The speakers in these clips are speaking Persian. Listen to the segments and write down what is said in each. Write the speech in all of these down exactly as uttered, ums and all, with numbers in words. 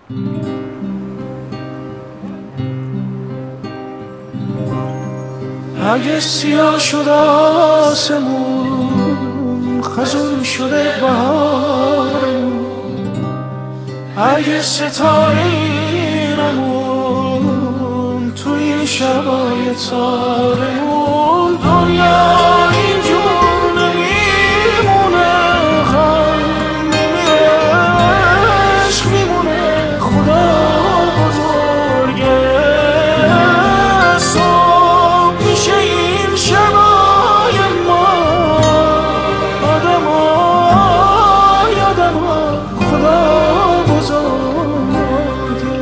اگه سیاه شد آسمون، خزون شده بهارمون، اگه ستاره ایرمون تو این شبای تارمون، دنیا اینجور نمیمونه، غم نمیره، عشق میمونه. خدا بزرگه، صبح میشه این شبای ما، آدمای آدما، خدا بزرگه.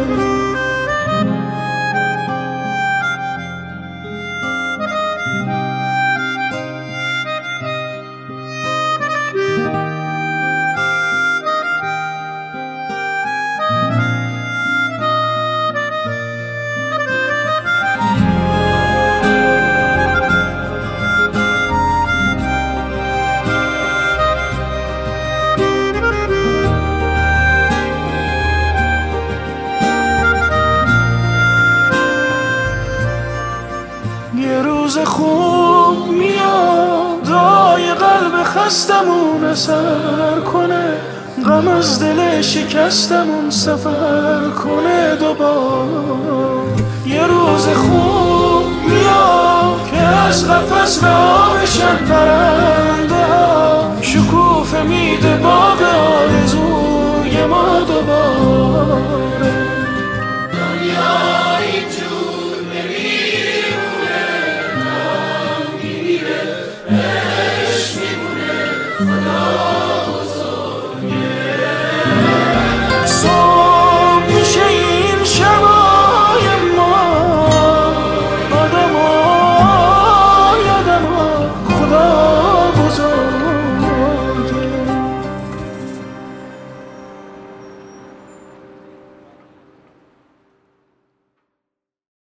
یه روز خوب میاد، دای قلب خستمون اثر کنه، غم از دل شکستمون سفر کنه دوبار. یه روز خوب میاد که از قفس رها بشن پرنده ها، شکوفه میده باغ آرزوی ما دوبار.